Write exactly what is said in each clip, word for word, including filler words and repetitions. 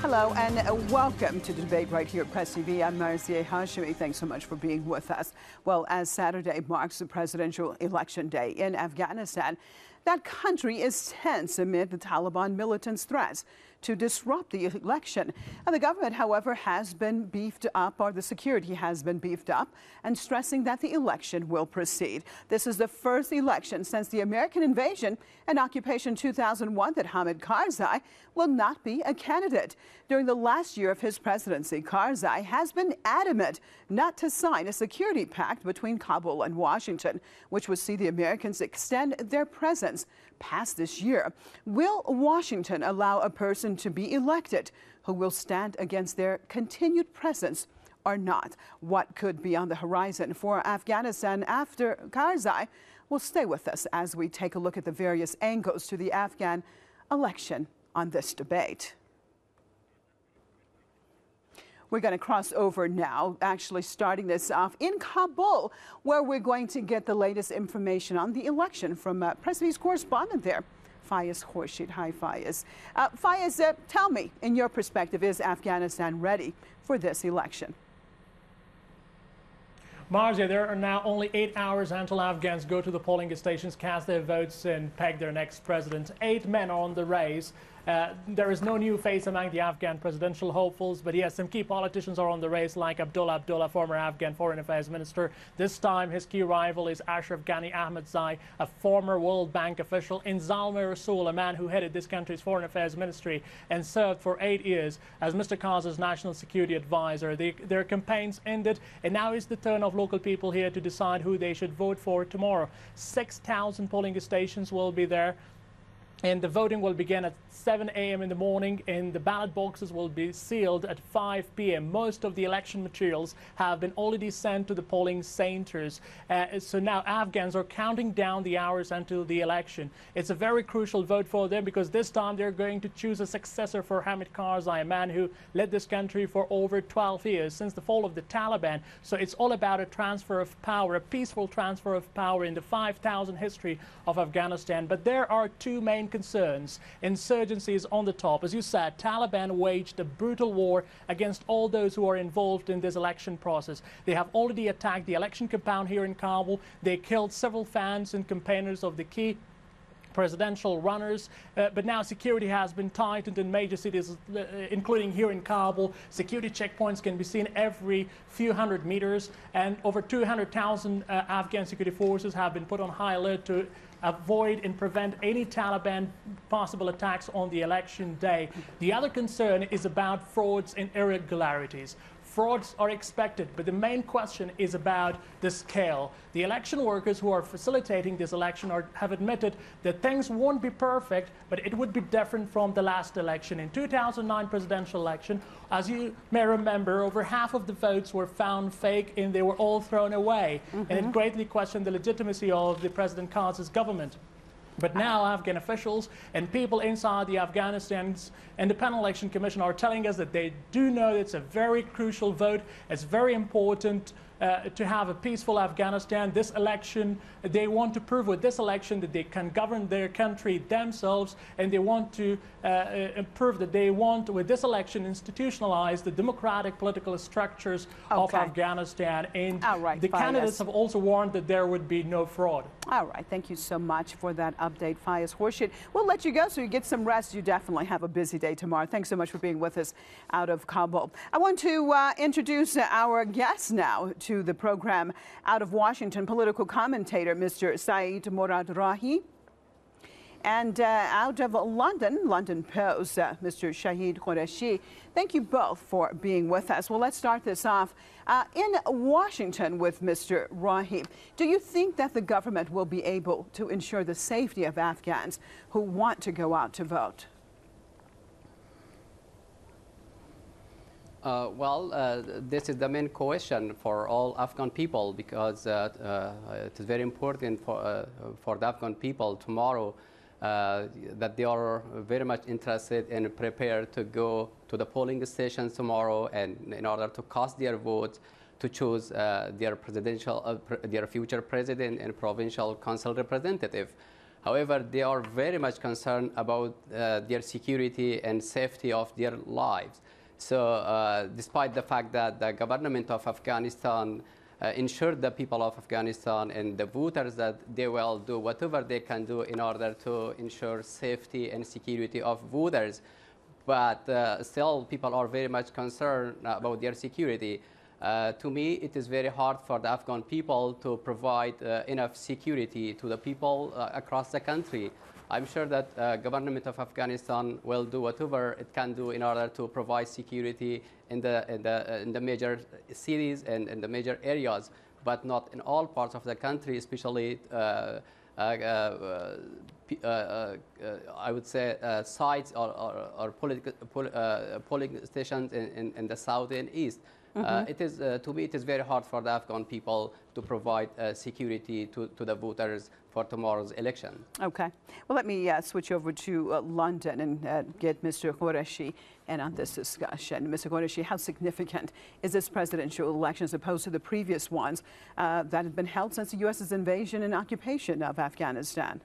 Hello and welcome to the debate right here at Press T V. I'm Marzieh Hashemi. Thanks so much for being with us. Well, as Saturday marks the presidential election day in Afghanistan, that country is tense amid the Taliban militants' threats to disrupt the election. And the government, however, has been beefed up, or the security has been beefed up, and stressing that the election will proceed. This is the first election since the American invasion and occupation two thousand one that Hamid Karzai will not be a candidate. During the last year of his presidency, Karzai has been adamant not to sign a security pact between Kabul and Washington, which would see the Americans extend their presence past this year. Will Washington allow a person to be elected who will stand against their continued presence or not? What could be on the horizon for Afghanistan after Karzai? Well, stay with us as we take a look at the various angles to the Afghan election on this debate. We're going to cross over now, actually starting this off in Kabul, where we're going to get the latest information on the election from uh, Press T V's correspondent there, Fayez Khurshid. Hi, Fayez. Uh, Fayez, uh, tell me, in your perspective, is Afghanistan ready for this election? Marzieh, there are now only eight hours until Afghans go to the polling stations, cast their votes, and peg their next president. Eight men are on the race. Uh, there is no new face among the Afghan presidential hopefuls, but yes, some key politicians are on the race, like Abdullah Abdullah, former Afghan foreign affairs minister. This time, his key rival is Ashraf Ghani Ahmadzai, a former World Bank official, and Zalmay Rasool, a man who headed this country's foreign affairs ministry and served for eight years as Mister Karzai's national security advisor. They, their campaigns ended, and now is the turn of local people here to decide who they should vote for tomorrow. six thousand polling stations will be there, and the voting will begin at seven A M in the morning, and the ballot boxes will be sealed at five P M Most of the election materials have been already sent to the polling centers. Uh, so now Afghans are counting down the hours until the election. It's a very crucial vote for them because this time they're going to choose a successor for Hamid Karzai, a man who led this country for over twelve years, since the fall of the Taliban. So it's all about a transfer of power, a peaceful transfer of power in the five thousand history of Afghanistan. But there are two main concerns. Insurgency is on the top. As you said, Taliban waged a brutal war against all those who are involved in this election process. They have already attacked the election compound here in Kabul. They killed several fans and campaigners of the key presidential runners, uh, but now security has been tightened in major cities, uh, including here in Kabul. Security checkpoints can be seen every few hundred meters, and over two hundred thousand uh, Afghan security forces have been put on high alert to avoid and prevent any Taliban possible attacks on the election day. The other concern is about frauds and irregularities. Frauds are expected, but the main question is about the scale. The election workers who are facilitating this election are, have admitted that things won't be perfect, but it would be different from the last election. In two thousand nine presidential election, as you may remember, over half of the votes were found fake and they were all thrown away. Mm-hmm. And it greatly questioned the legitimacy of the President Karzai's government. But now Afghan officials and people inside the Afghanistan's Independent Election Commission are telling us that they do know it's a very crucial vote. It's very important uh, to have a peaceful Afghanistan. This election, they want to prove with this election that they can govern their country themselves, and they want to uh, uh, prove that they want, with this election, institutionalize the democratic political structures okay. of Afghanistan. And right, the candidates yes. have also warned that there would be no fraud. All right. Thank you so much for that update, Fayez Khurshid. We'll let you go so you get some rest. You definitely have a busy day tomorrow. Thanks so much for being with us out of Kabul. I want to uh, introduce our guest now to the program out of Washington, political commentator Mister Saeed Murad Rahi. And uh, out of London, London Post, uh, Mister Shahid Qureshi. Thank you both for being with us. Well, let's start this off uh, in Washington with Mister Rahi. Do you think that the government will be able to ensure the safety of Afghans who want to go out to vote? Uh, well, uh, this is the main question for all Afghan people, because uh, uh, it is very important for, uh, for the Afghan people tomorrow uh, that they are very much interested and prepared to go to the polling stations tomorrow, and in order to cast their votes to choose uh, their presidential, uh, pr their future president and provincial council representative. However, they are very much concerned about uh, their security and safety of their lives. So uh, despite the fact that the government of Afghanistan uh, ensured the people of Afghanistan and the voters that they will do whatever they can do in order to ensure safety and security of voters, but uh, still people are very much concerned about their security. Uh, to me, it is very hard for the Afghan people to provide uh, enough security to the people uh, across the country. I'm sure that uh, government of Afghanistan will do whatever it can do in order to provide security in the, in the, uh, in the major cities and in the major areas, but not in all parts of the country, especially uh, uh, uh, uh, uh, I would say uh, sites or, or, or political, pol uh, polling stations in, in, in the south and east. Mm-hmm. uh, it is, uh, to me, it is very hard for the Afghan people to provide uh, security to, to the voters for tomorrow's election. Okay. Well, let me uh, switch over to uh, London and uh, get Mister Qureshi in on this discussion. Mister Qureshi, how significant is this presidential election as opposed to the previous ones uh, that have been held since the U S's invasion and occupation of Afghanistan?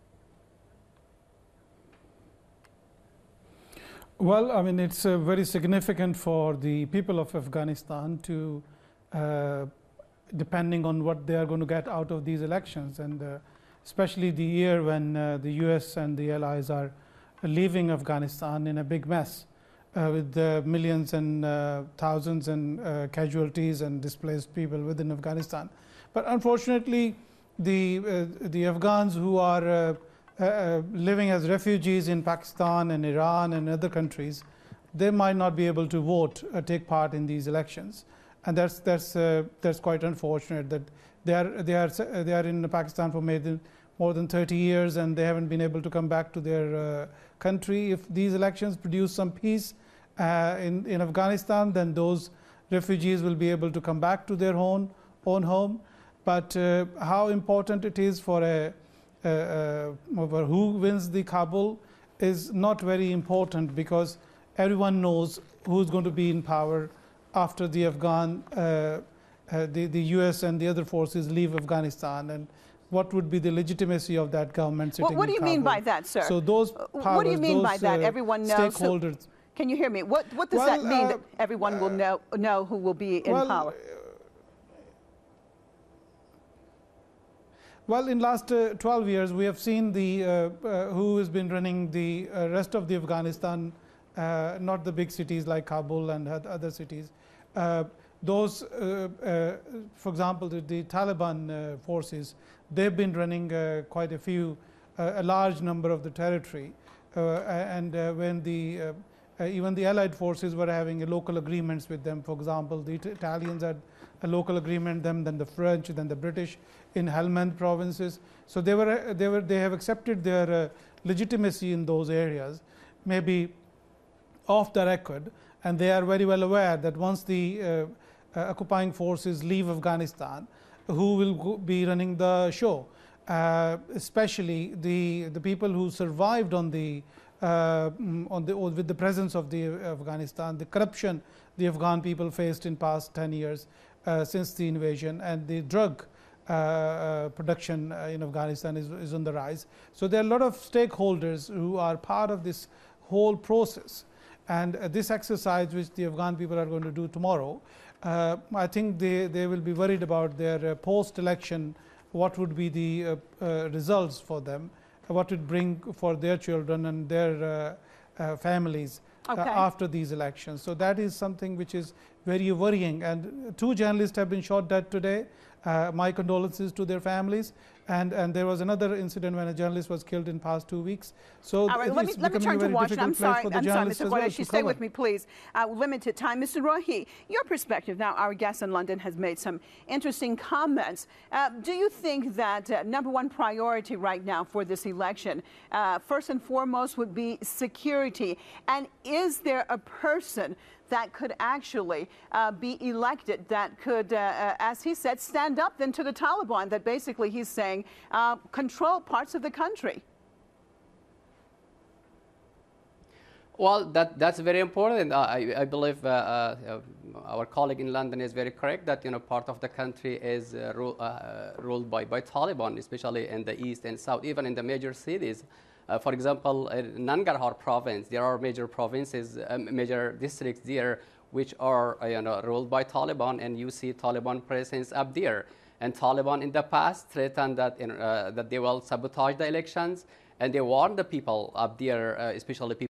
Well, I mean, it's uh, very significant for the people of Afghanistan to, uh, depending on what they are going to get out of these elections, and uh, especially the year when uh, the U S and the allies are leaving Afghanistan in a big mess uh, with uh, millions and uh, thousands and uh, casualties and displaced people within Afghanistan. But unfortunately, the, uh, the Afghans who are uh, Uh, living as refugees in Pakistan and Iran and other countries, they might not be able to vote or take part in these elections, and that's that's uh, that's quite unfortunate that they are they are they are in Pakistan for more than more than thirty years and they haven't been able to come back to their uh, country. If these elections produce some peace uh, in in Afghanistan, then those refugees will be able to come back to their own own home. But uh, how important it is for a Uh, uh, who wins the Kabul is not very important, because everyone knows who's going to be in power after the Afghan, uh, uh, the, the U S and the other forces leave Afghanistan, and what would be the legitimacy of that government sitting well, what do you in mean Kabul. by that, sir? So those powers, what do you mean those, by that? Uh, everyone knows. Stakeholders. Who, can you hear me? What, what does well, that mean uh, that everyone will know, know who will be in well, power? Well, in last uh, twelve years, we have seen the uh, uh, who has been running the uh, rest of the Afghanistan, uh, not the big cities like Kabul and other cities. Uh, those, uh, uh, for example, the, the Taliban uh, forces, they've been running uh, quite a few, uh, a large number of the territory. Uh, and uh, when the uh, uh, even the Allied forces were having uh, local agreements with them. For example, the Italians had a local agreement, them, then the French, then the British in Helmand provinces. So they were, they were, they have accepted their uh, legitimacy in those areas, maybe off the record, and they are very well aware that once the uh, uh, occupying forces leave Afghanistan, who will go be running the show? Uh, especially the the people who survived on the uh, on the with the presence of the Afghanistan, the corruption the Afghan people faced in past ten years uh, since the invasion, and the drug uh, uh, production uh, in Afghanistan is, is on the rise. So there are a lot of stakeholders who are part of this whole process, and uh, this exercise which the Afghan people are going to do tomorrow, uh, I think they, they will be worried about their uh, post-election, what would be the uh, uh, results for them, what would bring for their children and their uh, uh, families okay. uh, after these elections. So that is something which is very worrying. And two journalists have been shot dead today. Uh, my condolences to their families. And, and there was another incident when a journalist was killed in past two weeks. So all right, let me, let me turn to Washington. I'm sorry, I'm sorry, Mister Qureshi, well stay with me, please. Uh, limited time. Mister Rahi, your perspective. Now, our guest in London has made some interesting comments. Uh, do you think that uh, number one priority right now for this election, uh, first and foremost, would be security? And is there a person that could actually uh, be elected that could, uh, uh, as he said, stand up then to the Taliban, that basically he's saying uh, control parts of the country? Well, that, that's very important. Uh, I, I believe uh, uh, our colleague in London is very correct that you know part of the country is uh, ru uh, ruled by, by Taliban, especially in the east and south, even in the major cities. Uh, for example, in Nangarhar province, there are major provinces, uh, major districts there which are uh, you know, ruled by Taliban, and you see Taliban presence up there. And Taliban in the past threatened that, in, uh, that they will sabotage the elections, and they warned the people up there, uh, especially people